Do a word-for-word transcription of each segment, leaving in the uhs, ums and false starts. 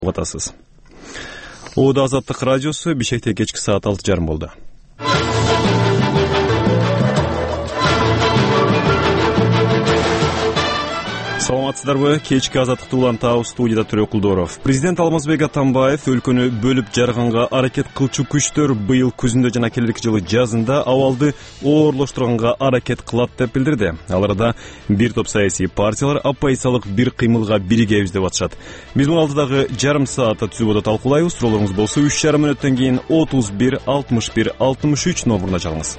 Атасыз. Ода Азаттык радиосу Бишкекте кечки саат алты жарым болду. Саламатсыздарбы? Кечки Азаттыкты улантабыз, студияда Төрө Кулдоров. Президент Алмазбек Атамбаев өлкөнү бөлүп жарганга аракет кылчу күчтөр быйыл күзүндө жана келерки жылы жазында абалды оорлоштурганга аракет кылат деп билдирди. Аларда бир топ саясий партиялар оппозициялык бир кыймылга биригебиз деп атышат. Биз муну алдыдагы жарым саатта түзүүбөдө талкуулайбыз. Суроолоруңуз болсо үч жарым мүнөттөн кийин отуз бир алтымыш бир алтымыш үч номуруна чалыңыз.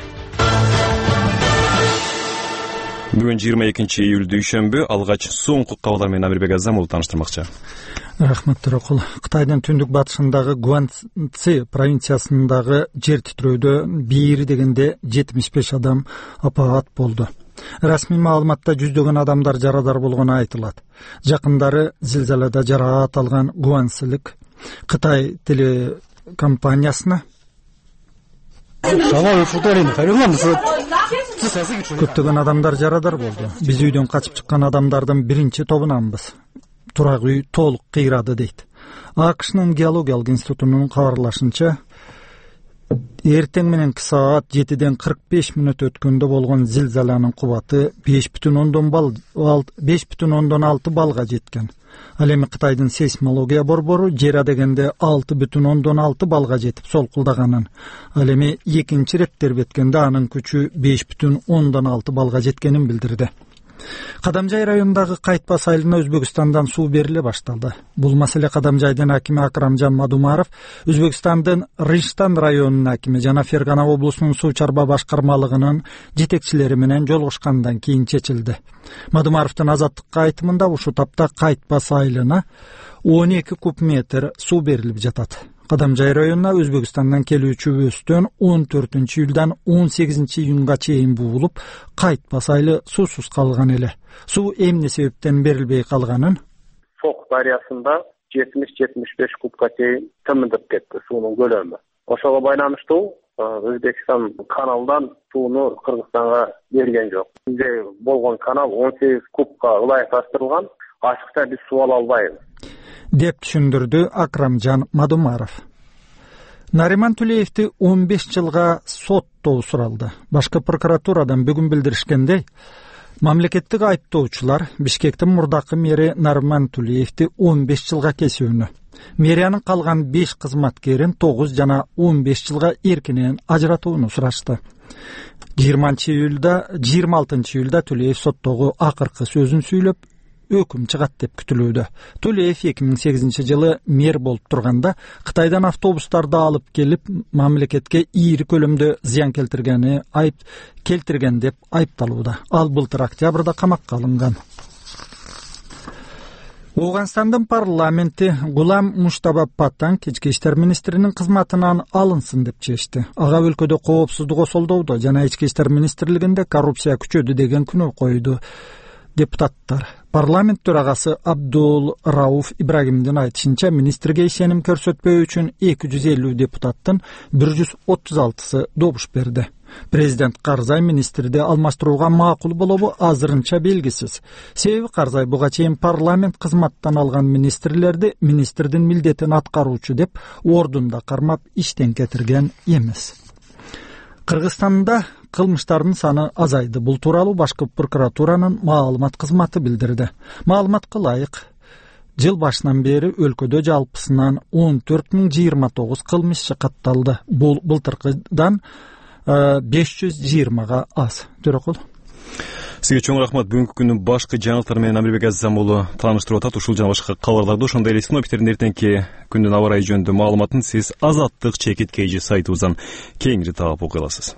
Бүгүн жыйырма экинчи июль дүйшөмбү, алгач соңку кабарлар менен Амирбек Азам уулу тааныштырмакчы. Рахмат Төрөкул. Кытайдын түндүк батышындагы Гуанцзы провинциясындагы жер титирөөдө бири дегенде жетимиш беш адам апаат болду. Расмий маалыматта жүздөгөн адамдар жарадар болгону айтылат. Жакындары зилзалада жараат алган Гуанцзылык Кытай телекомпаниясына көптөгөн адамдар жарадар болду. Биз үйдөн качып чыккан адамдардын биринчи тобунанбыз. Турак үй толук кыйрады дейт. АКШнын геологиялык институтунун кабарлашынча, эртең мененки саат жетиден кырк беш мүнөт өткөндө болгон зилзаланын кубаты беш бүтүн ондон алты балга жеткен. Ал эми Кытайдын сейсмология борбору жер дегенде алты бүтүн ондон алты балга жетип солкулдаганын, ал эми экинчи рет тербеткенде анын күчү беш бүтүн ондон алты балга жеткенин билдирди. Кадамжай районундагы Кайтпас айылына Өзбекстандан суу бериле башталды. Бул маселе Кадамжайдын акими Акрамжан Мадумаров, Өзбекстандын Риштан районунун акими жана Фергана облусунун суу чарба башкармалыгынын жетекчилери менен жолугушкандан кийин чечилди. Мадумаровдун Азаттыкка айтымында ушу тапта Кайтпас айылына он эки куб метр суу берилип жатат. Кадамжай районуна Өзбекстандан келүүчүбүздөн он төртүнчү июлдан он сегизинчи июнга чейин буулуп, Кайтпас айылы суусуз калган эле. Суу эмне себептен берилбей калганын Сок дарыясында жетимиш жетимиш беш кубка чейин тымындып кетти суунун көлөмү. Ошого байланыштуу Өзбекстан каналдан сууну Кыргызстанга берген жок. Бизде болгон канал он сегиз кубка ылайыкташтырылган, ачыкча биз суу ала албайбыз деп түшүндүрдү Акрамжан Мадумаров. Нариман Тулеевди он беш жылга соттоо суралды. Башкы прокуратурадан бүгүн билдиришкендей, мамлекеттик айыптоочулар Бишкектин мурдакы мэри Нариман Тулеевди он беш жылга кесүүнү, мэриянын калган беш кызматкерин тогуз жана он беш жылга эркинен ажыратууну сурашты. жыйырманчы июлда жыйырма алтынчы июлда Тулеев соттогу акыркы сөзүн сүйлөп өкүм чыгат деп күтүлүүдө. Тулеев эки миң сегизинчи жылы мэр болуп турганда Кытайдан автобустарды алып келип, мамлекетке ийри көлөмдө зыян келтиргени айып келтирген деп айыпталууда. Ал былтыр октябрда камакка алынган. Оганстандын парламенти Гулам Муштаба Паттан кечки иштер министринин кызматынан алынсын деп чечти. Ага өлкөдө коопсуздук осолдоодо жана ички иштер министрлигинде коррупция күчөдү деген күнөө койду депутаттар. Парламент төрагасы Абдул Рауф Ибрагимдин айтышынча, министрге ишеним көрсөтпөө үчүн эки жүз элүү депутаттын бир жүз отуз алтысы добуш берди. Президент Карзай министрди алмаштырууга макул болобу азырынча белгисиз. Себеби Карзай буга чейин парламент кызматтан алган министрлерди министрдин милдетин аткаруучу деп ордунда кармап иштен кетирген эмес. Кыргызстанда кылмыштардын саны азайды. Бул тууралуу башкы прокуратуранын маалымат кызматы билдирди. Маалыматка ылайык, жыл башынан бери өлкөдө жалпысынан он төрт миң жыйырма тогуз кылмыш катталды. Бул былтыркыдан беш жүз жыйырмага аз. Төрөкул. Сизге чоң рахмат. Бүгүнкү күндүн башкы жаңылыктары менен Амирбек Азам уулу тааныштырып атат. Ушул жана башка кабарларды, ошондой эле синоптиктердин эртеңки күндүн аба ырайы жөнүндө маалыматын сиз Азаттык чекит кейжи сайтыбыздан кеңири таап окуй аласыз.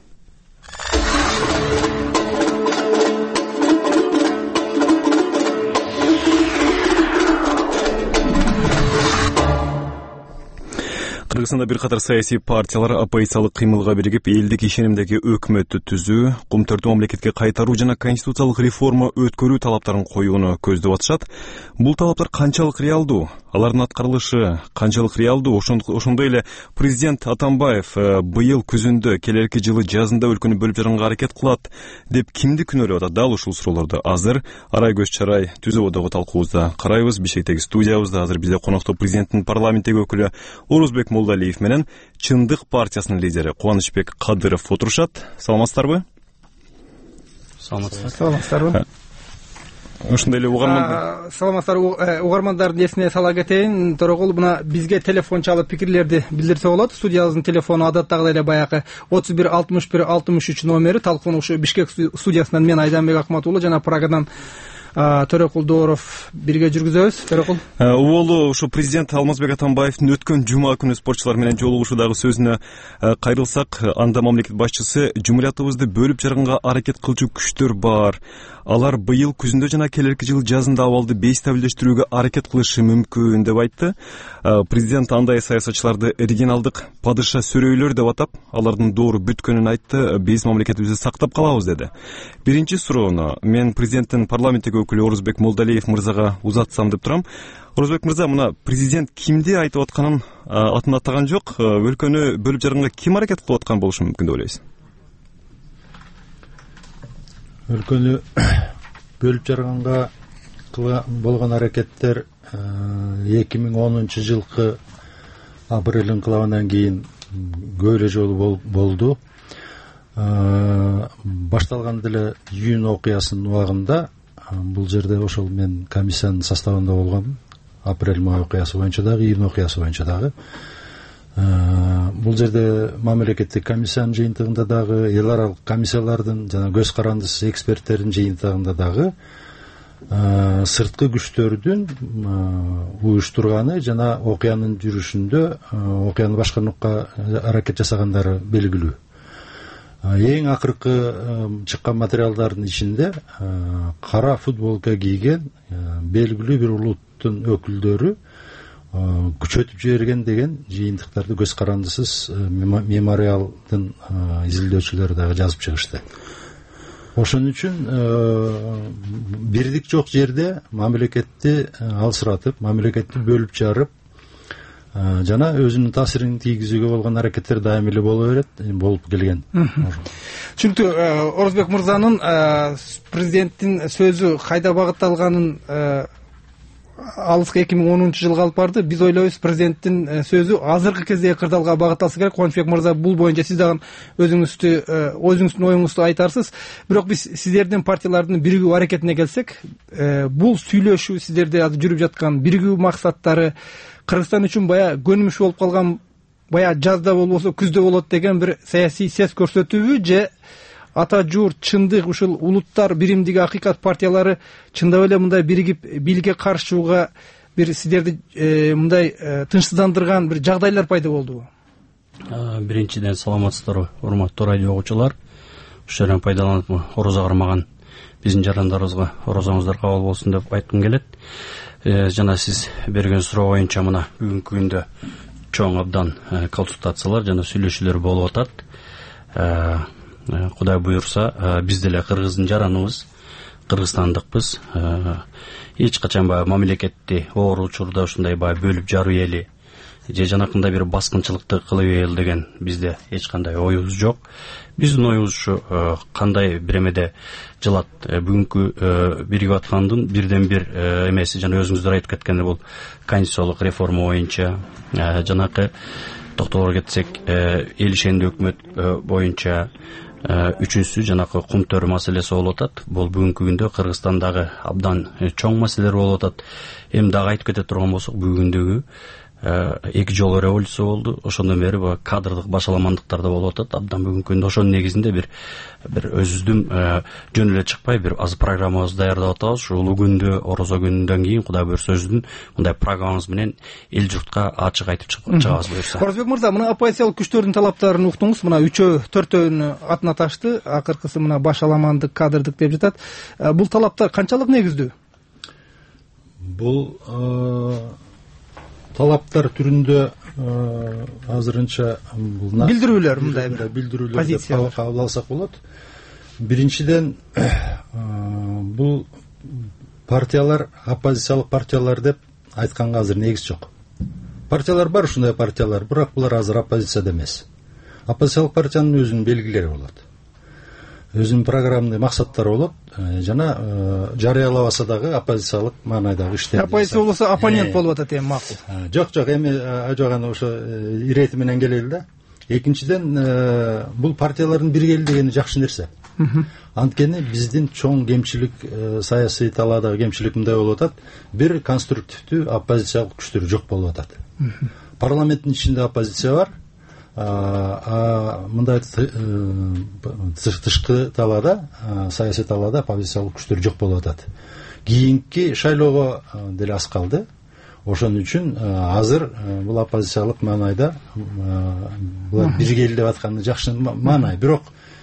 Кыргызстанда бир катар саясий партиялар оппозициялык кыймылга биригип, элдик ишенимдеги өкмөттү түзүү, кумтөрдү мамлекетке кайтаруу жана конституциялык реформа өткөрүү талаптарын коюуну көздөп атышат. Бул талаптар канчалык реалдуу? Алардын аткарылышы канчалык реалдуу? Ошондой эле президент Атамбаев быйыл күзүндө, келерки жылы жазында өлкөнү бөлүп жарганга аракет кылат деп кимди күнөөлөп атат? Дал ушул суроолорду азыр Арай Көз Чарай түзүүбөдөгү талкуубузда карайбыз. Бишкектеги студиябызда азыр бизде конокто президенттин парламенттеги өкүлү Орозбек Молдалиев менен Чындык партиясынын лидери Кубанычбек Кадыров отурушат. Саламатсыздарбы? Саламатсыздарбы? Ошондой эле угарман саламатсыздар, угармандардын эсине сала кетейин. Торокул, мына бизге телефон чалып пикирлерди билдирсе болот. Студиябыздын телефону адаттагыдай эле баягы отуз бир алтымыш бир алтымыш үч номери. Талкуунушу Бишкек студиясынан мен Айданбек Акматуулу жана Прагадан Төрөкул Дооров бирге жүргүзөбүз. Төрөкул. Уолу ушу президент Алмазбек Атамбаевдин өткөн жума күнү спортчулар менен жолугушуудагы сөзүнө кайрылсак, анда мамлекет башчысы жумуриятыбызды бөлүп жарганга аракет кылчу күчтөр бар. Алар быйыл күзүндө жана келерки жыл жазында абалды бейстабилдештирүүгө аракет кылышы мүмкүн деп айтты. Президент андай саясатчыларды оригиналдык падыша сөрөйлөр деп атап, алардын доору бүткөнүн айтты. Биз мамлекетибизди сактап калабыз деди. Биринчи суроону мен президенттин парламенттеги өкүлү Орозбек Молдалиев мырзага узатсам деп турам. Орозбек мырза, мына президент кимди айтып атканын атын атаган жок. Өлкөнү бөлүп жарганга ким аракет кылып аткан болушу мүмкүн деп ойлойсуз? Өлкөнү бөлүп жарганга болгон аракеттер эки миң онунчу жылкы апрель инкылабынан кийин көп эле жолу болду. Башталган деле июнь окуясынын убагында, бул жерде ошол мен комиссиянын составында болгом. Апрель май окуясы боюнча дагы, июнь окуясы боюнча дагы. Бул жерде мамлекеттик комиссиянын жыйынтыгында дагы, эл аралык комиссиялардын жана көз карандысыз эксперттердин жыйынтыгында дагы сырткы күчтөрдүн уюштурганы жана окуянын жүрүшүндө окуяны башкарууга аракет жасагандары белгилүү. Эң акыркы чыккан материалдардын ичинде кара футболка кийген белгилүү бир улуттун өкүлдөрү күчөтүп жиберген деген жыйынтыктарды көз карандысыз мемориалдын изилдөөчүлөрү дагы жазып чыгышты. Ошон үчүн бирдик жок жерде мамлекетти алсыратып, мамлекетти бөлүп жарып жана өзүнүн таасирин тийгизүүгө болгон аракеттер дайым эле боло берет, болуп келген. Түшүнүктүү. Орозбек мырзанын президенттин сөзү кайда багытталганын алыска эки миң онунчу жылга алып барды. Биз ойлойбуз, президенттин сөзү азыркы кездеги кырдаалга багытталса керек. Кубанычбек мырза, бул боюнча сиз дагы өзүңүздү өзүңүздүн оюңузду айтарсыз. Бирок биз сиздердин партиялардын биригүү аракетине келсек, бул сүйлөшүү сиздерде азыр жүрүп жаткан биригүү максаттары Кыргызстан үчүн бая көнүмүш болуп калган, бая жазда болбосо күздө болот деген бир саясий сес көрсөтүүбү, же ата журт, чындык, ушул улуттар биримдиги, акыйкат партиялары чындап эле мындай биригип бийликке каршы чыгууга бир сиздерди мындай тынчсыздандырган бир жагдайлар пайда болдубу? Биринчиден саламатсыздарбы, урматтуу радио угуучулар. Ушул жерден пайдаланып, орозо кармаган биздин жарандарыбызга орозоңуздар кабыл болсун деп айткым келет. Жана сиз берген суроо боюнча, мына бүгүнкү күндө чоң абдан консультациялар жана сүйлөшүүлөр болуп атат. Кудай буйрса, биз деле кыргыздын жараныбыз, кыргызстандыкпыз. Эч качан баягы мамлекетти оор учурда ушундай баягы бөлүп жаруу эли же жанакындай бир баскынчылыкты кылып эл деген бизде эч кандай оюбуз жок. Биздин оюбуз ушу, кандай бир эмеде жылат, бүгүнкү биригип аткандын бирден бир эмеси, жана өзүңүздөр айтып кеткендей, бул конституциялык реформа боюнча, жанакы токтолор кетсек, эл ишендүү өкмөт боюнча, үчүнчүсү жанакы кумтөр маселеси болуп атат. Бул бүгүнкү күндө Кыргызстандагы абдан чоң маселелер болуп атат. Эми дагы айтып кете турган болсок, бүгүндөгү эки жолу революция болду. Ошондон бери кадрдык башаламандыктар да болуп атат. Абдан бүгүнкү күндө ошонун негизинде бир бир өзүбүздүн жөн эле чыкпай бир аз программабызды даярдап атабыз. Ушу улуу күндө, орозо күнүнөн кийин Кудай буйрса өзүбүздүн мындай программабыз менен эл журтка ачык айтып чыгабыз буйрса. Орозбек мырза, мына оппозициялык күчтөрдүн талаптарын уктуңуз. Мына үчөө, төртөөнү атын аташты. Акыркысы мына башаламандык, кадрдык деп жатат. Бул талаптар канчалык негиздүү? Бул талаптар түрүндө азырынча бул билдирүүлөр мындай бир билдирүүлөр позиция кабыл алсак болот. Биринчиден бул партиялар оппозициялык партиялар деп айтканга азыр негиз жок. Партиялар бар, ушундай партиялар, бирок булар азыр оппозицияда эмес. Оппозициялык партиянын өзүнүн белгилери болот, өзүнүн программный максаттары болот, жана жарыялабаса дагы оппозициялык маанайдагы иштер. Оппозиция болсо оппонент болуп атат эми макул. Жок, жок, эми ажаган ошо ирети менен келели да. Экинчиден, бул партиялардын биргели дегени жакшы нерсе. Анткени биздин чоң кемчилик, саясий талаадагы кемчилик мындай болуп атат: бир конструктивдүү оппозициялык күчтөр жок болуп атат. Парламенттин ичинде оппозиция бар, а мындай тышкы талаада, саясий талаада оппозициялык күчтөр жок болуп атат. Кийинки шайлоого деле аз калды. Ошон үчүн азыр бул оппозициялык маанайда булар биргели деп атканы жакшы маанай. Бирок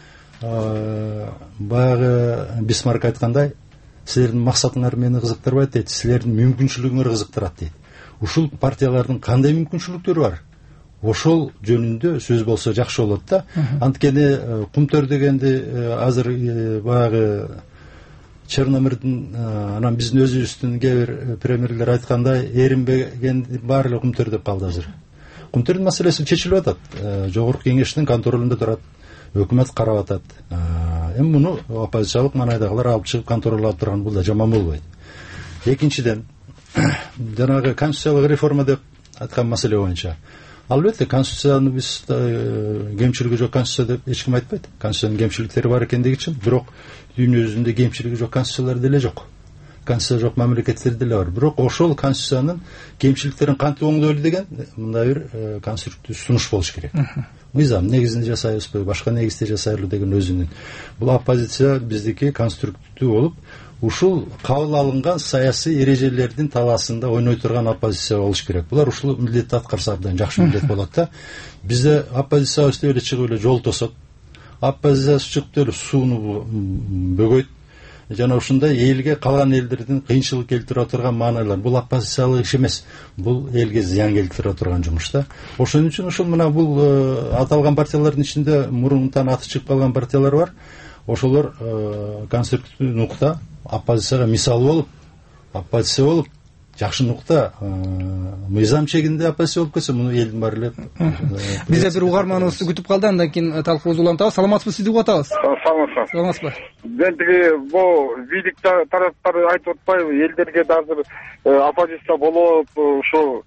баягы Бисмарк айткандай, силердин максатыңар мени кызыктырбайт дейт, силердин мүмкүнчүлүгүңөр кызыктырат дейт. Ушул партиялардын кандай мүмкүнчүлүктөрү бар, ошол жөнүндө сөз болсо жакшы болот да. Анткени кумтөр дегенди азыр баягы Черномырдын, анан биздин өзүбүздүн кээ бир премьерлер айткандай, эринбеген баары эле кумтөр деп калды азыр. Кумтөрдүн маселеси чечилип атат, жогорку кеңештин контролунда турат, өкмөт карап атат. Эми муну оппозициялык маанайдагылар алып чыгып контролдоп турган бул да жаман болбойт. Экинчиден, жанагы конституциялык реформа деп айткан маселе боюнча, албетте конституцияны биз кемчилиги жок конституция деп эч ким айтпайт. Конституциянын кемчиликтери бар экендиги үчүн, бирок дүйнө жүзүндө кемчилиги жок конституциялар деле жок. Конституция жок мамлекеттер деле бар. Бирок ошол конституциянын кемчиликтерин кантип оңдойлу деген мындай бир конструктив сунуш болуш керек. Мыйзам негизинде жасайбызбы, башка негизде жасайлы деген өзүнүн. Бул оппозиция биздики конструктив болуп, ушул кабыл алынган саясий эрежелердин талаасында ойной турган оппозиция болуш керек. Булар ушул милдетти аткарса абдан жакшы милдет болот да. Бизде оппозиция өстүп эле чыгып эле жол тосот. Оппозиция чыгып эле сууну бөгөйт. Жана ушундай элге, калган элдердин кыйынчылык келтире турган маанайлар. Бул оппозициялык иш эмес. Бул элге зыян келтире турган жумуш да. Ошон үчүн ушул мына бул аталган партиялардын ичинде мурунтан аты чыгып калган партиялар бар. Ошолор конструктив нукта оппозицияга мисал болуп, оппозиция болуп, жакшы нукта мыйзам чегинде оппозиция болуп кетсе, муну элдин баары эле. Бизде бир угарманыбыз күтүп калды, андан кийин талкуубузду улантабыз. Саламатсызбы, сизди угуп атабыз. Саламатсызбы. Саламатсызбы. Дендиги бул бийлик тараптары айтып атпайбы, элдерге да азыр оппозиция болуп, ушу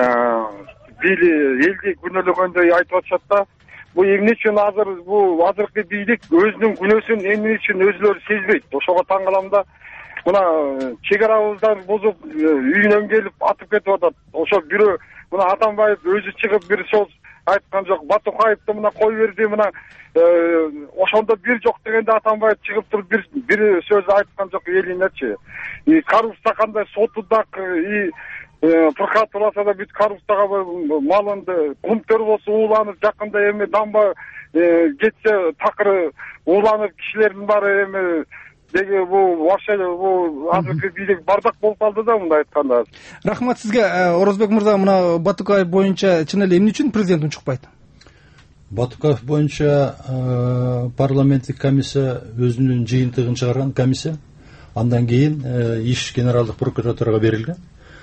бийлик элди күнөөлөгөндөй айтып атышат да. Бул эмне үчүн азыр бул азыркы бийлик өзүнүн күнөөсүн эмне үчүн өзүлөрү сезбейт? Ошого таң калам да. Мына чек арабыздан бузуп, үйүнөн келип атып кетип атат. Ошо бирөө мына Атамбаев өзү чыгып бир сөз айткан жок. Батукаевди мына кой берди, мына ошондо бир жок дегенде Атамбаев чыгып туруп бир бир сөз айткан жок элинечи. И коррупция кандай сотуда и прокуратурасы да бүт коррупцияга малынды. Кумтөр болсо ууланып, жакында эми дамба кетсе такыр ууланып кишилердин баары эми деги бул вообще бул азыркы бийлик бардак болуп калды да, мындай айтканда. Рахмат сизге. Орозбек мырза, мына Батукаев боюнча чын эле эмне үчүн президент унчукпайт? Батукаев боюнча парламенттик комиссия өзүнүн жыйынтыгын чыгарган комиссия. Андан кийин иш генералдык прокуратурага берилген.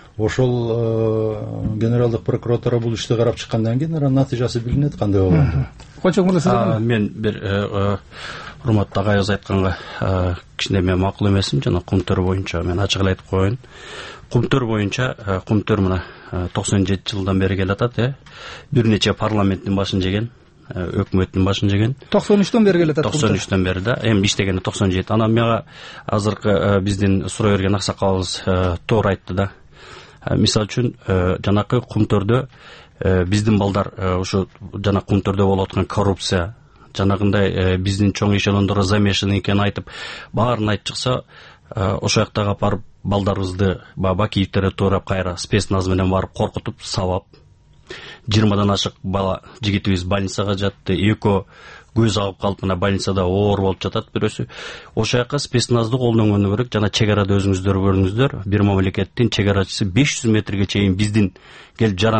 Ошол генералдык прокуратура бул ишти карап чыккандан кийин натыйжасы билинет кандай болгондугу. Кончок мырза, мен бир урматтуу агайыбыз айтканга кичине мен макул эмесмин. Жана кумтөр боюнча мен ачык эле айтып коеюн. Кумтөр боюнча кумтөр мына токсон жети жылдан бери келатат, э. Бир нече парламенттин башын жеген, өкмөттүн башын жеген. токсон үчтөн бери келатат. токсон үчтөн бери да. Эми иштегени токсон жети. Анан мага азыркы биздин суроо берген аксакалыбыз туура айтты да. Мисалы үчүн жанакы кумтөрдө биздин балдар ошо жана кумтөрдө болуп аткан коррупция, жанагындай биздин чоң эшелондор замешаны экенин айтып, баарын айтып чыкса, ошол жактагы апарып балдарыбызды Бакиевтерге туурап кайра спецназ менен барып коркутуп, сабап, жыйырмадан ашык бала жигитибиз больницага жатты, экөө көз агып калып мына больницада оор болуп жатат бирөөсү. Ошол жака спецназды колдонгону керек. Жана чек арада өзүңүздөр көрдүңүздөр, бир мамлекеттин чек арачысы беш жүз метрге чейин биздин келип жаранды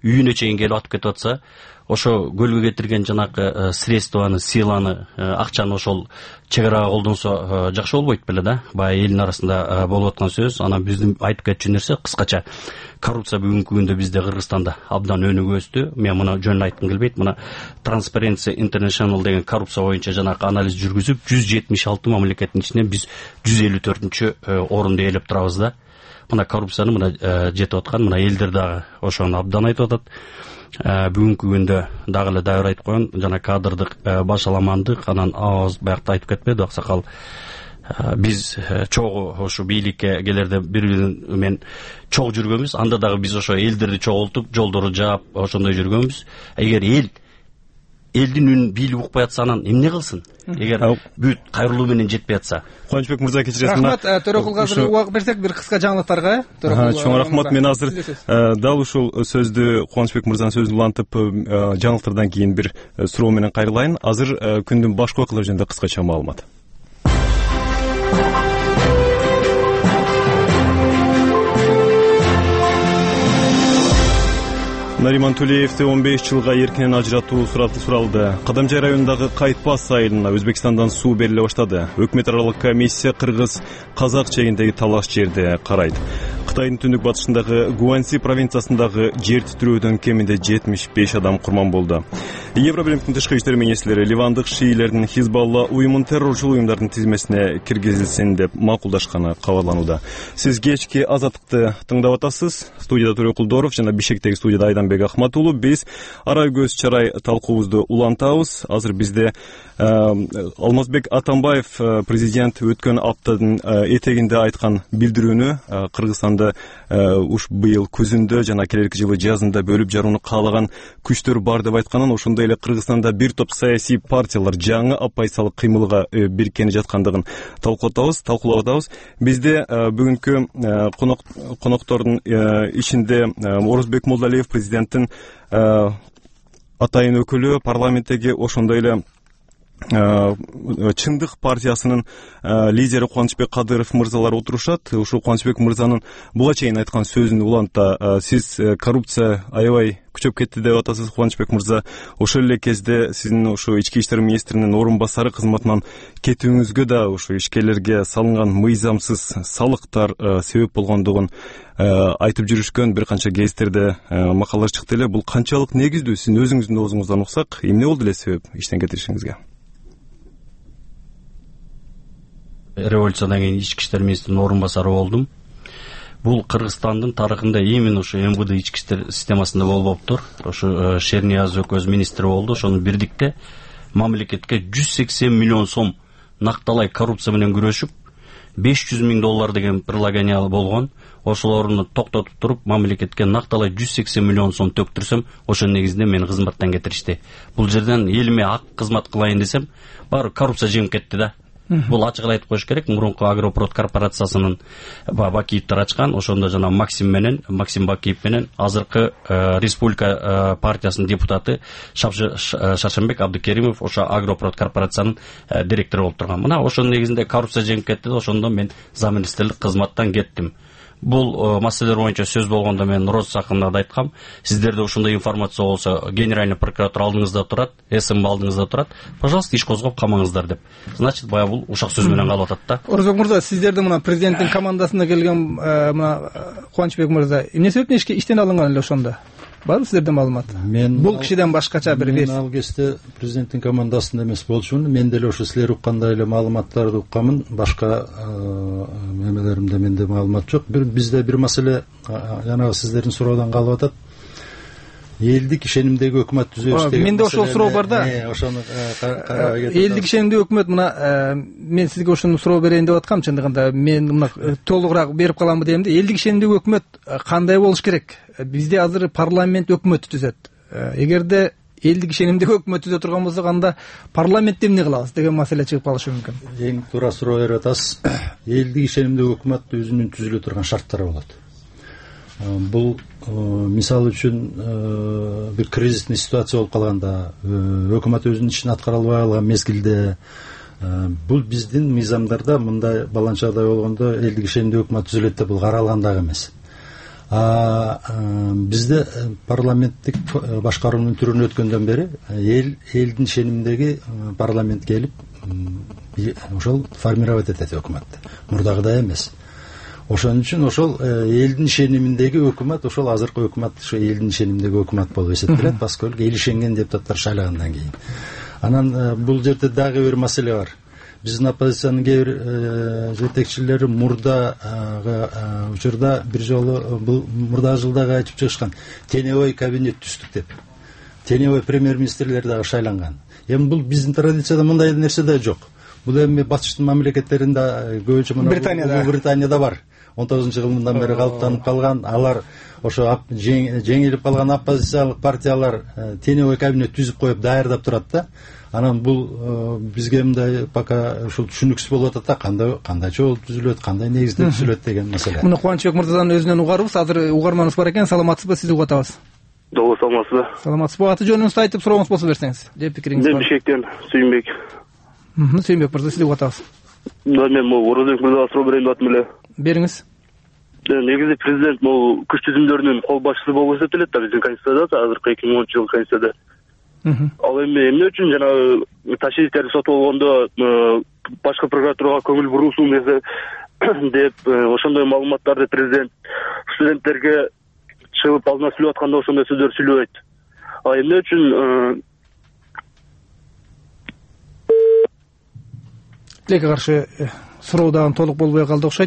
үйүнө чейин келип атып кетип атса, ошо көлгө кетирген жанагы средствоны, силаны, акчаны ошол чек арага колдонсо жакшы болбойт беле да. Баягы элдин арасында болуп аткан сөз. Анан биздин айтып кетчү нерсе кыскача коррупция бүгүнкү күндө бизде Кыргызстанда абдан өнүгүп өстү. Мен муну жөн айткым келбейт. Мына Transparency International деген коррупция боюнча жанагы анализ жүргүзүп, жүз жетимиш алты мамлекеттин ичинен биз жүз элүү төртүнчү орунду ээлеп турабыз да. Мына коррупцияны мына жетип аткан, мына элдер дагы ошону абдан айтып атат. Бүгүнкү күндө дагы эле дайыр айтып койгон жана кадрдык башаламандык, анан абыз баягы айтып кетпеди аксакал. Биз чогуу ошо бийликке келерде бири бири менен чогуу жүргөнбүз. Анда дагы биз ошо элдерди чогултуп, жолдорду жаап, ошондой жүргөнбүз. Эгер эл элдин үнүн бийлик укпай атса, анан эмне кылсын? Эгер бүт кайрылуу менен жетпей атса. Кубанычбек мырза, кечиресиз. Рахмат, Төрөкул, азыр убак берсек бир кыска жаңылыктарга. Чоң рахмат. Мен азыр дал ушул сөздү, Кубанычбек мырзанын сөзүн улантып, жаңылыктардан кийин бир суроо менен кайрылайын. Азыр күндүн башкы окуялары жөнүндө кыскача маалымат. Нариман Төлеевди он беш жылга эркинен ажыратуу суралды. Кадамжай районундагы Кайтпас айылына Өзбекстандан суу бериле баштады. Өкмөт аралык комиссия кыргыз-казак чегиндеги талаш жерди карайт. Кытайдын түндүк батышындагы Гуанси провинциясындагы жер титирөөдөн кеминде жетимиш беш адам курман болду. Евробиримдин тышкы иштер министри Ливандык шиилердин Хизбалла уюмун террорчул уюмдардын тизмесине киргизилсин деп макулдашканы кабарланууда. Сиз кечки Азаттыкты тыңдап атасыз. Студияда Төрөкул Дооров жана Бишкектеги студияда Айданбек Ахматулу. Биз ара көз чарай талкуубузду улантабыз. Азыр бизде Алмазбек Атамбаев, президент, өткөн аптадын этегинде айткан билдирүүнү Кыргызстанда уш быйыл күзүндө жана келерки жылы жазында бөлүп жарууну каалаган күчтөр бар деп айтканын, ошондой эле Кыргызстанда бир топ саясий партиялар жаңы оппозициялык кыймылга бириккени жаткандыгын талкуулатабыз, талкуулап атабыз. Бизде бүгүнкү конок коноктордун ичинде Орозбек Молдалиев, президенттин атайын өкүлү, парламенттеги ошондой эле Чындык партиясынын лидери Кубанычбек Кадыров мырзалар отурушат. Ушул Кубанычбек мырзанын буга чейин айткан сөзүн уланта, сиз коррупция аябай күчөп кетти деп атасыз, Кубанычбек мырза. Ошол эле кезде сиздин ушу ички иштер министринин орун басары кызматынан кетүүңүзгө да ушу ишкерлерге салынган мыйзамсыз салыктар себеп болгондугун айтып жүрүшкөн бир канча гезиттерде макалалар чыкты эле. Бул канчалык негиздүү? Сиздин өзүңүздүн оозуңуздан уксак, эмне болду эле себеп иштен кетиришиңизге? Революциядан кийин ички иштер министринин орун басары болдум. Бул Кыргызстандын тарыхында именно ошо эм вэ дэ ички иштер системасында болбоптур. Ошо Шернияз өз министр болду. Ошонун бирдикте мамлекетке жүз сексен миллион сом накталай коррупция менен күрөшүп, беш жүз миң доллар деген прилагение болгон. Ошолорду токтотуп туруп, мамлекетке накталай жүз сексен миллион сом төктүрсөм, ошонун негизинде мени кызматтан кетиришти. Бул жерден элиме ак кызмат кылайын десем, баары коррупция жеңип кетти да. Бул ачык эле айтып коюш керек. Мурунку Агропрод корпорациясынын Бакиевдер ачкан, ошондо жана Максим менен, Максим Бакиев менен азыркы Республика партиясынын депутаты Шаршембек Абдыкеримов ошо Агропрод корпорациянын директору болуп турган. Мына ошонун негизинде коррупция жеңип кетти да, ошондо мен замминистрлик кызматтан кеттим. Бул маселелер боюнча сөз болгондо мен Роз Сакында да айткам. Сиздерде ушундай информация болсо, генеральный прокуратура алдыңызда турат, эс эм алдыңызда турат. Пожалуйста, иш козгоп камаңыздар деп. Значит, бая бул ушак сөз менен калып атат да. Орозбек мырза, сиздердин мына президенттин командасына келген мына Кубанычбек мырза, эмне себептен иштен алынган эле ошондо? Барбы сиздерде маалымат? Мен бул кишиден башкача бир версия. Мен ал кезде президенттин командасында эмес болчумун. Мен деле ошо силер уккандай эле маалыматтарды уккамын. Башка эмелеримде менде маалымат жок. Бир бизде бир маселе жанагы сиздердин суроодан калып атат. Элдик ишенимдеги өкмөт түзөбүз деген. Менде ошол суроо бар да. Ошону элдик ишенимдеги өкмөт, мына мен сизге ошону суроо берейин деп аткам. Чындыгында мен мына толугураак берип каламбы дейм да. Элдик ишенимдеги өкмөт кандай болуш керек? Бизде азыр парламент өкмөт түзөт. Эгерде элдик ишенимдеги өкмөт түзө турган болсок, анда парламентте эмне кылабыз деген маселе чыгып калышы мүмкүн. Эң туура суроо берип атасыз. Элдик ишенимдеги өкмөт өзүнүн түзүлө турган шарттары болот. Бул мисалы үчүн бир кризисный ситуация болуп калганда, өкмөт өзүнүн ишин аткара албай калган мезгилде, бул биздин мыйзамдарда мындай баланчагдай болгондо элдик ишенимдеги өкмөт түзүлөт деп бул каралган дагы эмес. бизде парламенттик башкаруунун түрүнө өткөндөн бери эл элдин ишениминдеги парламент келип ошол формировать этет өкмөттү, мурдагыдай эмес. Ошон үчүн ошол элдин ишениминдеги өкмөт, ошол азыркы өкмөт ошо элдин ишениминдеги өкмөт болуп эсептелет, поскольку эл ишенген депутаттар шайлагандан кийин. Анан бул жерде дагы бир маселе бар. Биздин оппозициянын кээ бир жетекчилери мурдагы учурда бир жолу бул мурдагы жылдагы айтып чыгышкан теневой кабинет түздүк деп. Теневой премьер-министрлер дагы шайланган. Эми бул биздин традицияда мындай нерсе да жок. Бул эми батыштын мамлекеттеринде көбүнчө мына Британияда Британияда бар. он тогузунчу жылдан бери калыптанып калган, алар ошо жеңилип калган оппозициялык партиялар теневой кабинет түзүп коюп даярдап турат да. Анан бул бизге мындай пока ушул түшүнүксүз болуп атат да, кандай кандайча болуп түзүлөт, кандай негизде түзүлөт деген маселе. Муну Кубанычбек мырзанын өзүнөн угарыбыз. Азыр угарманыбыз бар экен. Саламатсызбы? Сизди угуп атабыз. Добро, саламатсызбы? Саламатсызбы. Аты жөнүңүздү айтып сурооңуз болсо берсеңиз. Деп пикириңиз бар. Мен Бишкектен Сүйүнбек. Сүйүнбек мырза, сизди угуп атабыз. Мен могу Орозбек мырзага суроо берейин деп атам эле. Бериңиз. Негизи президент могу күч түзүмдөрүнүн кол башчысы болуп эсептелет да биздин конституцияда, азыркы эки миң онунчу жылкы конституцияда. Ал эми эмне үчүн жанагы ташиевтерди сотуп алгондо башкы прокуратурага көңүл буруусун деп ошондой маалыматтарды президент студенттерге чыгып алдына сүйлөп атканда ошондой сөздөр сүйлөбөйт. А эмне үчүн тилекке каршы суроо дагы толук болбой калды окшойт.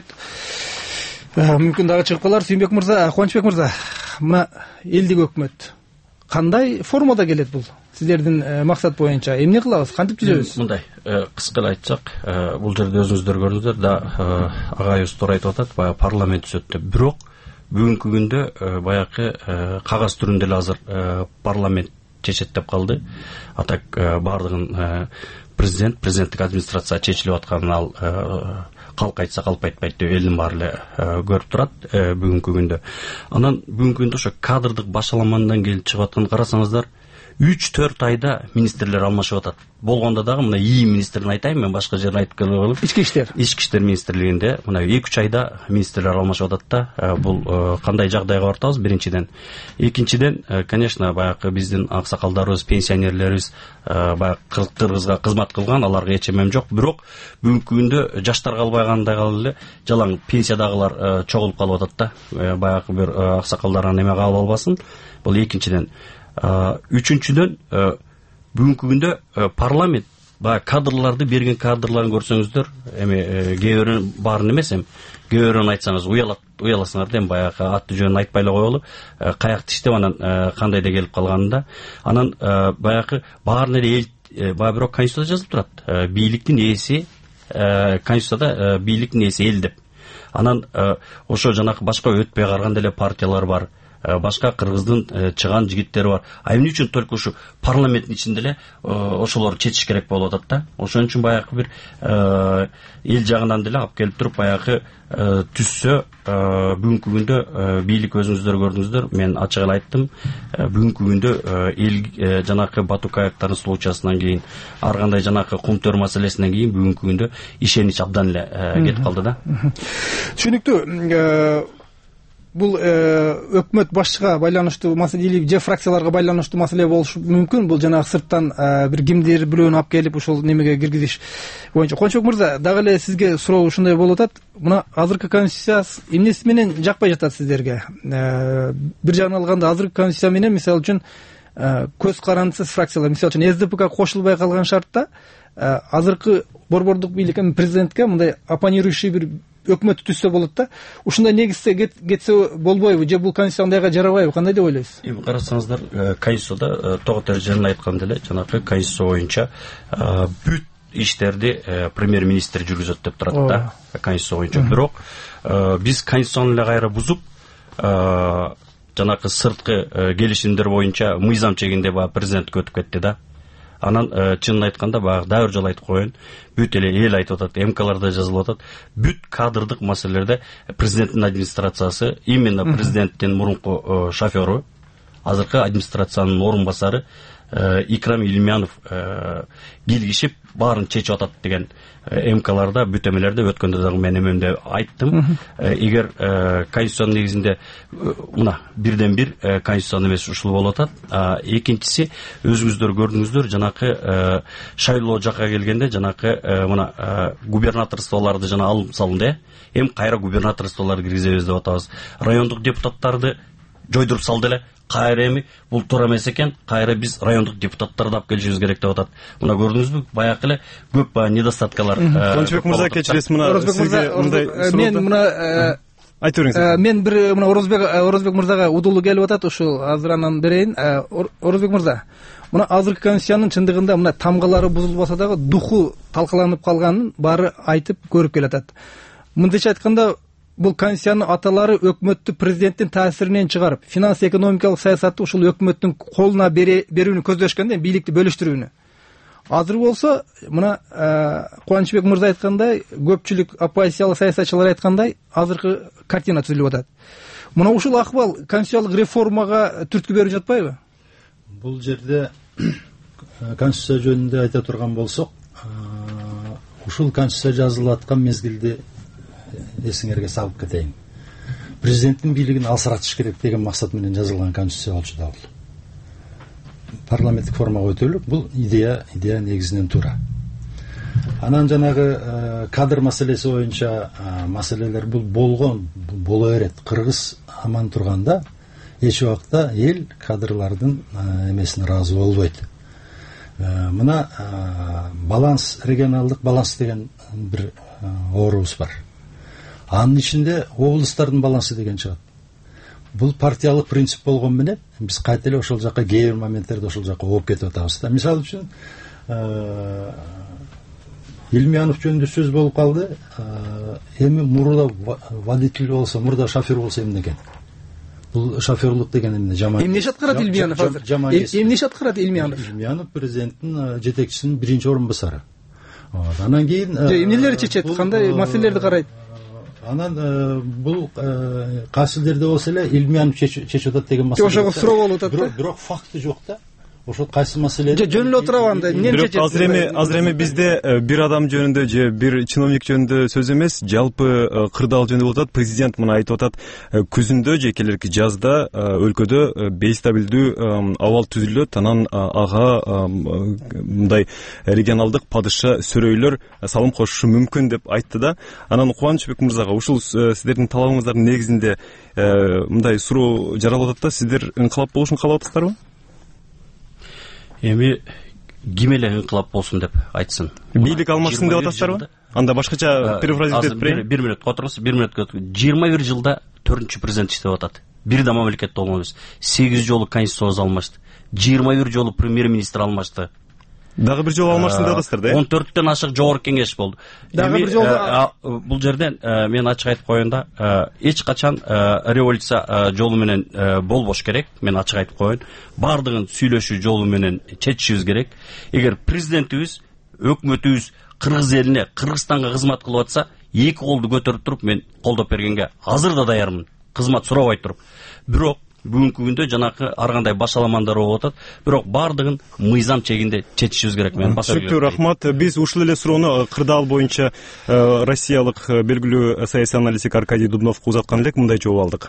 Мүмкүн дагы чыгып калар. Сүйүнбек мырза, Кубанычбек мырза, мына элдик өкмөт кандай формада келет бул? Сиздердин максат боюнча эмне кылабыз, кантип түзөбүз? Мындай кыска эле айтсак, бул жерде өзүңүздөр көрдүңүздөр да, агайыбыз туура айтып атат, баягы парламент түзөт деп. Бирок бүгүнкү күндө баягы кагаз түрүндө эле азыр парламент чечет деп калды. Атак баардыгын президент, президенттик администрация чечилип атканын ал калк айтса калп айтпайт деп элдин баары эле көрүп турат бүгүнкү күндө. Анан бүгүнкү күндө ошо кадрдык башаламандан келип чыгып атканын карасаңыздар, үч төрт айда министрлер алмашып атат. Болгондо дагы мына ИИ министрин айтайын, мен башка жерин айтып келбей ички иштер ички иштер министрлигинде мына эки үч айда министрлер алмашып атат да. Бул кандай жагдайга барып атабыз биринчиден. Экинчиден, конечно, баягы биздин аксакалдарыбыз, пенсионерлерибиз баягы кыргызга кызмат кылган, аларга эч эмем жок. Бирок бүгүнкү күндө жаштар калбагандай калып эле жалаң пенсиядагылар чогулуп калып атат да. Баягы бир аксакалдарга неме кабыл албасын. Бул экинчиден. Үчүнчүдөн, бүгүнкү күндө парламент баягы кадрларды берген кадрларын көрсөңүздөр, эми кээ бирин баарын эмес, эми кээ бирин айтсаңыз уялат, уяласыңар да, эми баягы аты жөнүн айтпай эле коелу, каякта иштеп анан кандайда келип калганында. Анан баягы баарын эле эл, баягы бирок конституцияда жазылып турат. Бийликтин ээси, конституцияда бийликтин ээси эл деп. Анан ошо жанакы башка өтпөй карган деле партиялар бар. Башка кыргыздын чыган жигиттери бар. А эмне үчүн только ушу парламенттин ичинде эле ошолорду чечиш керек болуп атат да. Ошон үчүн баягы бир эл жагынан деле алып келип туруп баягы түзсө, бүгүнкү күндө бийлик өзүңүздөр көрдүңүздөр, мен ачык эле айттым, бүгүнкү күндө эл жанакы Батукаевдин случаясынан кийин, ар кандай жанакы кумтөр маселесинен кийин бүгүнкү күндө ишенич абдан эле кетип калды да. Түшүнүктүү. Бул өкмөт башчыга байланыштуу маселе или же фракцияларга байланыштуу маселе болушу мүмкүн. Бул жанагы сырттан бир кимдир бирөөнү алып келип ушул немеге киргизиш боюнча. Кубанычбек мырза, дагы эле сизге суроо ушундай болуп атат. Мына азыркы конституция эмнеси менен жакпай жатат сиздерге? Бир жагынан алганда азыркы конституция менен мисалы үчүн көз карандысыз фракциялар, мисалы үчүн СДПК кошулбай калган шартта азыркы борбордук бийлик президентке мындай оппонирующий бир өкмөт түзсө болот да. Ушундай негизде кетсе болбойбу же бул конституцияга жарабайбы? Кандай деп ойлойсуз? Эми карасаңыздар, конституцияда тогуз эреженин айткан деле жанакы конституция боюнча бүт иштерди премьер-министр жүргүзөт деп турат да, конституция боюнча. Бирок биз конституцияны эле кайра бузуп, жанакы сырткы келишимдер боюнча мыйзам чегинде баягы президентке өтүп кетти да. Анан чынын айтканда баягы дагы бир жолу айтып коеюн, бүт эле эл айтып атат, МКларда жазылып атат, бүт кадрдык маселелерде президенттин администрациясы, именно президенттин мурунку шоферу, азыркы администрациянын орун басары Икрам Илимянов килгишип баарын чечип атат деген МКларда, бүтөмөлөрдө өткөндө дагы мен эмемде айттым. Эгер конституциянын негизинде мына бирден бир конституциянын эмеси ушул болуп атат. Экинчиси, өзүңүздөр көрдүңүздөр, жанакы шайлоо жакка келгенде жанакы мына губернаторстволорду жана алып салынды. Эми кайра губернаторстволорду киргизебиз деп атабыз. Райондук депутаттарды жойдуруп салды эле. Кайра эми бул туура эмес экен, кайра биз райондук депутаттарды алып келишибиз керек деп атат. Мына көрдүңүзбү, баягы эле көп баягы недостаткалар. Кубанычбек мырза, кечиресиз, мына сизге мындай мен мына айтып бериңиз. Мен бир мына Орозбек Орозбек мырзага удулуу келип атат, ушул азыр анан берейин. Орозбек мырза, мына азыркы конституциянын чындыгында мына тамгалары бузулбаса дагы духу талкаланып калганын баары айтып көрүп келатат. Мындайча айтканда, бул конституциянын аталары өкмөттү президенттин таасиринен чыгарып, финанс экономикалык саясатты ушул өкмөттүн колуна берүүнү көздөшкөн, бийликти бөлүштүрүүнү. Азыр болсо, мына Кубанычбек мырза айткандай, көпчүлүк оппозициялык саясатчылар айткандай, азыркы картина түзүлүп атат. Мына ушул акыбал конституциялык реформага түрткү берип жатпайбы? Бул жерде конституция жөнүндө айта турган болсок, ушул конституция жазылып аткан мезгилди эсиңерге салып кетейин. Президенттин бийлигин алсыратыш керек деген максат менен жазылган конституция болчу да бул. Парламенттик формага өтөлүк, бул идея идея негизинен туура. Анан жанагы кадр маселеси боюнча маселелер бул болгон, боло берет. Кыргыз аман турганда эч убакта эл кадрлардын эмесине ыраазы болбойт. Мына баланс, регионалдык баланс деген бир оорубуз бар. Анын ичинде облустардын балансы деген чыгат. Бул партиялык принцип болгон менен биз кайта эле ошол жакка кээ бир моменттерде ошол жакка ооп кетип атабыз да. Мисалы үчүн Илимянов жөнүндө сөз болуп калды. Эми мурда водитель болсо, мурда шофер болсо эмне экен? Бул шоферлук деген эмне? Жаман. Эмне иш аткарат Илимянов азыр? Эмне иш аткарат Илимянов? Илимянов президенттин жетекчисинин биринчи орун басары. Анан кийин эмнелерди чечет? Кандай маселелерди карайт? Анан бул кайсы жерде болсо эле Илимянов чечип атат деген маселе. Ошого суроо болуп атат да. Бирок факты жок да. Ошол кайсы маселе? Жөн эле отуруп анда эмне чечет? Азыр эми азыр эми бизде бир адам жөнүндө же бир чиновник жөнүндө сөз эмес, жалпы кырдаал жөнүндө болуп атат. Президент мына айтып атат, күзүндө же келерки жазда өлкөдө бейстабилдүү абал түзүлөт, анан ага мындай регионалдык падыша сөрөйлөр салым кошушу мүмкүн деп айтты да. Анан Кубанычбек мырзага ушул сиздердин талабыңыздардын негизинде мындай суроо жаралып атат да, сиздер инкылап болушун каалап атасыздарбы? Эми ким эле инкылап болсун деп айтсын. Бийлик алмашсын деп атасыздарбы? Анда башкача перефразировать этип берейин. бир минутка отуруңуз, бир минутка. жыйырма бир жылда төртүнчү президент иштеп атат. Бир да мамлекетте болгон эмес. сегиз жолу конституция алмашты. жыйырма бир жолу премьер-министр алмашты. Дагы бир жолу алмашсын деп атасыздар да? он төрттөн ашык жогорку кеңеш болду. Дагы бир жолу бул жерден мен ачык айтып коеюн да, эч качан революция жолу менен болбош керек. Мен ачык айтып коеюн. Бардыгын сүйлөшүү жолу менен чечишибиз керек. Эгер президентибиз, өкмөтүбүз Кыргыз элине, Кыргызстанга кызмат кылып атса, эки колду көтөрүп туруп мен колдоп бергенге азыр да даярмын. Кызмат сурабай туруп. Бирок бүгүнкү күндө жанакы ар кандай башаламандар болуп атат. Бирок бардыгын мыйзам чегинде чечишибиз керек. Мен баса Түшүнүктүү, рахмат. Биз ушул эле суроону кырдаал боюнча россиялык белгилүү саясий аналитик Аркадий Дубновго узаткан элек, мындай жооп алдык.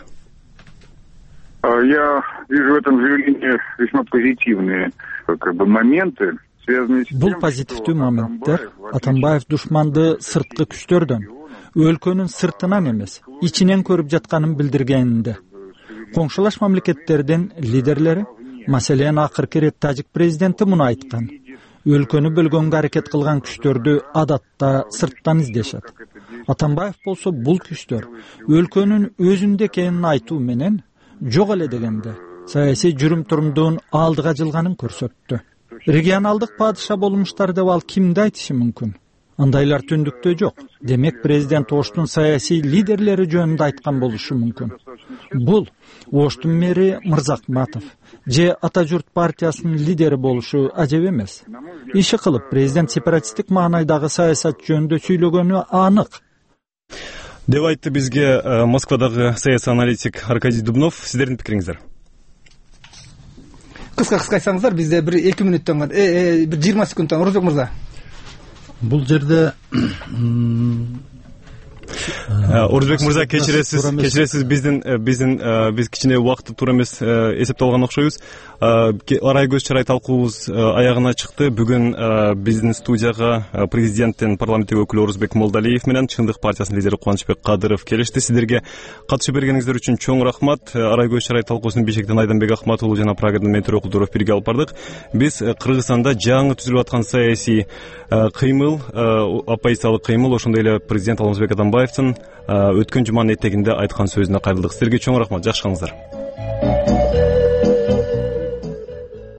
Я вижу в этом заявлении весьма позитивные как бы моменты. Бул позитивдүү моменттер Атамбаев душманды сырткы күчтөрдөн, өлкөнүн сыртынан эмес, ичинен көрүп жатканын билдиргенинде. Коңшулаш мамлекеттердин лидерлери, маселен акыркы ирет тажик президенти муну айткан. Өлкөнү бөлгөнгө аракет кылган күчтөрдү адатта сырттан издешет. Атамбаев болсо бул күчтөр өлкөнүн өзүндө экенин айтуу менен жок эле дегенде саясий жүрүм-турумдун алдыга жылганын көрсөттү. Регионалдык падыша болмуштар деп ал кимди айтышы мүмкүн? Андайлар түндүктө жок. Демек президент Оштун саясий лидерлери жөнүндө айткан болушу мүмкүн. Бул Оштун мэри Мырзакматов же Ата журт партиясынын лидери болушу ажеп эмес. Иши кылып президент сепаратисттик маанайдагы саясат жөнүндө сүйлөгөнү анык. Деп айтты бизге Москвадагы саясий аналитик Аркадий Дубнов. Сиздердин пикириңиздер? кыска кыска айтсаңыздар, бизде бир эки мүнөттөн гана бир жыйырма секундтан. Орозбек мырза, бул жерде Орозбек мырза, кечиресиз, кечиресиз, биздин биздин биз кичине убакытты туура эмес эсептеп алган окшойбуз. Арай көз чарай талкуубуз аягына чыкты. Бүгүн биздин студияга президенттин парламенттеги өкүлү Орозбек Молдалиев менен Чындык партиясынын лидери Кубанычбек Кадыров келишти. Сиздерге катышып бергениңиздер үчүн чоң рахмат. Арай көз чарай талкуусун Бишкектен Айданбек Ахмат уулу жана Прагадын мен Төрөкул Доров бирге алып бардык. Биз Кыргызстанда жаңы түзүлүп аткан саясий кыймыл, оппозициялык кыймыл, ошондой эле президент Алмазбек Атамбаевдин өткөн жуманын этегинде айткан сөзүнө кайрылдык. Силерге чоң рахмат, жакшы калыңыздар.